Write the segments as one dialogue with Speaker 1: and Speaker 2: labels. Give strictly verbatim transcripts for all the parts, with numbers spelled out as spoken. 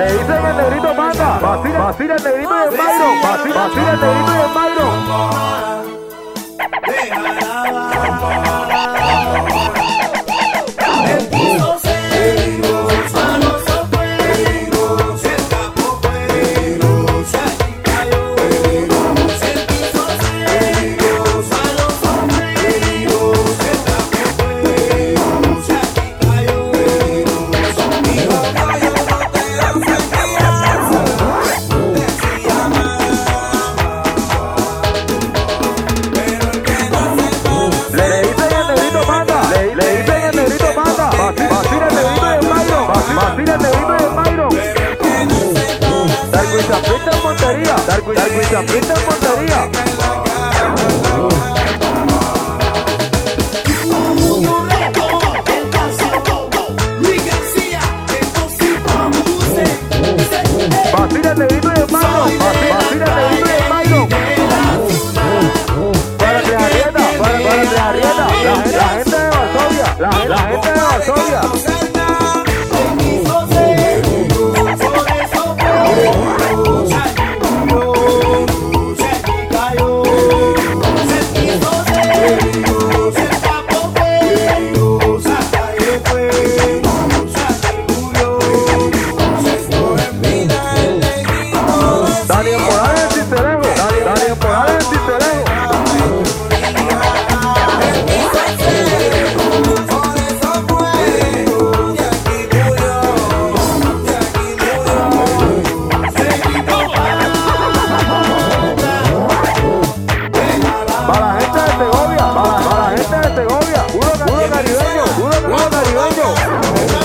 Speaker 1: Le dicen el negrito manda. Vacila, vacila el negrito y el Myron. Vacila, vacila el negrito y el Myron. Se aprieta en Montería, Darwin se aprieta en Montería. Vacila el negrito y el Myron, vacila el negrito y el Myron. Para que arrieta, para, para que arrieta, la, la gente de Varsovia, la, la gente de Varsovia. Daniel Morales en Cincelejo, Daniel, Daniel Morales en Cincelejo. Para la gente de Segovia, para, para la gente de Segovia, puro, puro caribeño, puro, puro caribeño.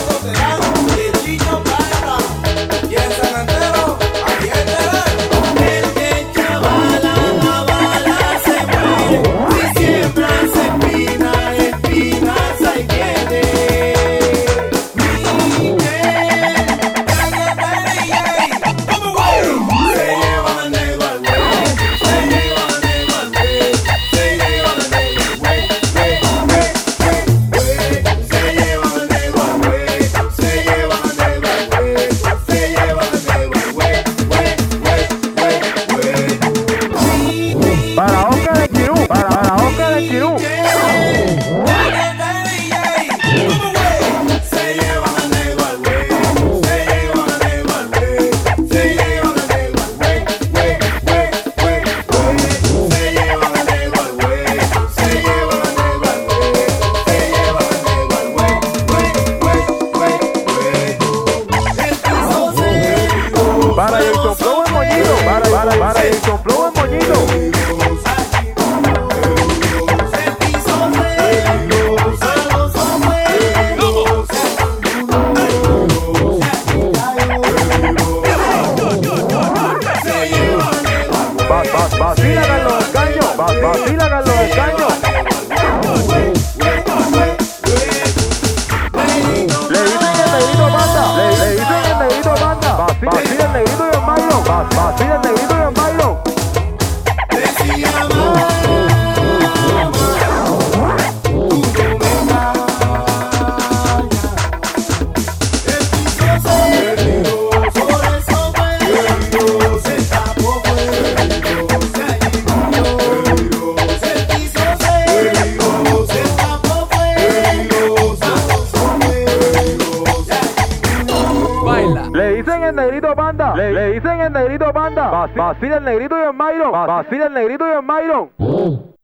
Speaker 1: Para Oscar de Quirú, para, para Oscar de Quirú.
Speaker 2: Se llevan a negro al güey, se llevan a negro al güey, se llevan a negro al güey, güey, güey, güey, güey, se llevan a negro al güey, se llevan a negro al güey, se llevan a negro al güey, güey, güey, güey, güey. El piso se
Speaker 1: Para Jason Flow en Moñito, para, para, para Jason Flow en Moñito. Vacila Carlos del Caño, vacila Carlos del Caño. Le dicen el negrito manda, le, le dicen el negrito manda. Vacila el negrito y el Myron, vacila el negrito y el Myron. Le dicen el negrito banda, le, le dicen el negrito banda. Vacila el negrito y el Myron, vacila el negrito y el Myron.